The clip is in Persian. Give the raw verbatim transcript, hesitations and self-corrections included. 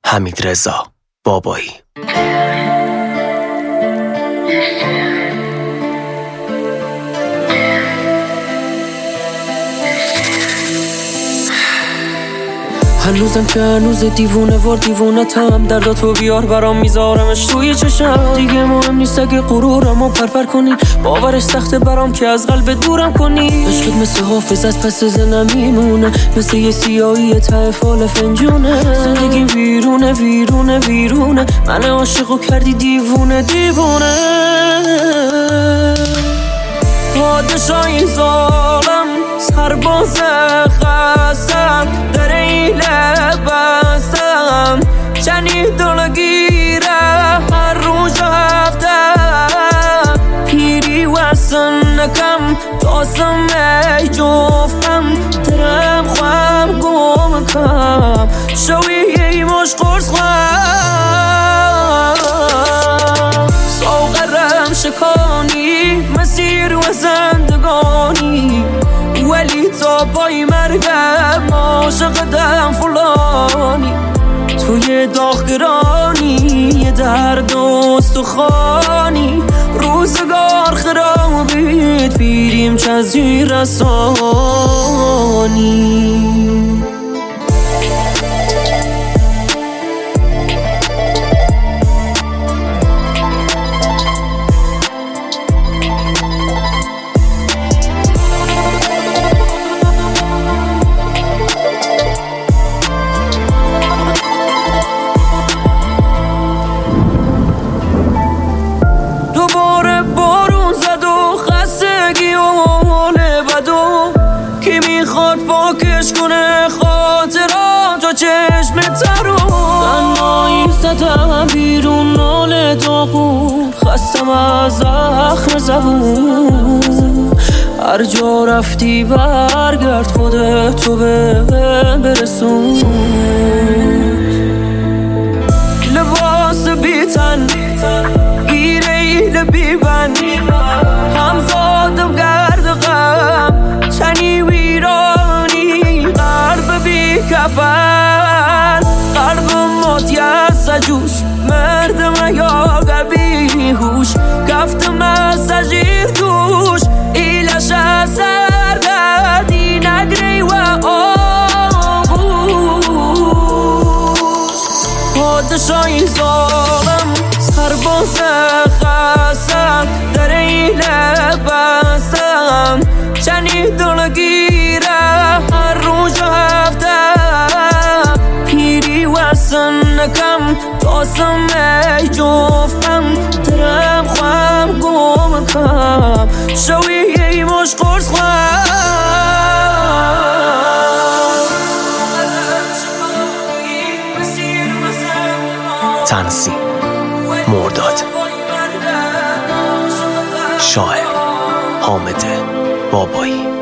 حمیدرضا بابایی. هنوزم که هنوز دیوونه وار دیوونه تم، درداتو بیار برام میذارمش توی چشم. دیگه مهم نیست اگه غرورمو پرپر کنی، باورش سخته برام که از قلب دورم کنی. عشقت مثل حافظ از پس زنم میمونه، مثل یه سیاهی ته فال فنجونه. زندگی ویرونه ویرونه ویرونه، من عاشقو کردی دیوونه دیوونه. پادشاهی ظالم سرباز خستم، در این لبستم چنین دلگیره هر روز هفتم. پیری وسن نکم تاسم ای جفتم، درم خوام گم کم شوی ای مش قرص خوام. ساغرم شکانی مسیر و زندگانی، ولی تا پای مرگم عاشقتم فلانی. توی داغگرانی یه درد و استخوانی، روزگار خرابید پیریم چزی رسانی. دوباره بارون زد و خستگی و حال بدو، کی میخواد پاکش کنه خاطرات و چشم ترو. تنهایی زدم بیرون ناله داغون، خستم از زخم زبون. هر جا رفتی برگرد خودتو به برسون. لباس بیتن گیره بیبند، همزادم گرد غم چنی ویرانی. قلب بی کفن قلب موتی از سجوش، مردم یا گبی هوش کفتم از سجیر توش. ایلش از سردردی نگری و آغوش. پادشاهی ظالم سرباز خستم، در این لبستم چنین دلگیره هر روز هفتم. پیری وسن نکم تاسم ای جفتم، درم خوام گم کم شوی ای مش قرص خوام. تنظیم مرداد، شاعر حامد بابایی.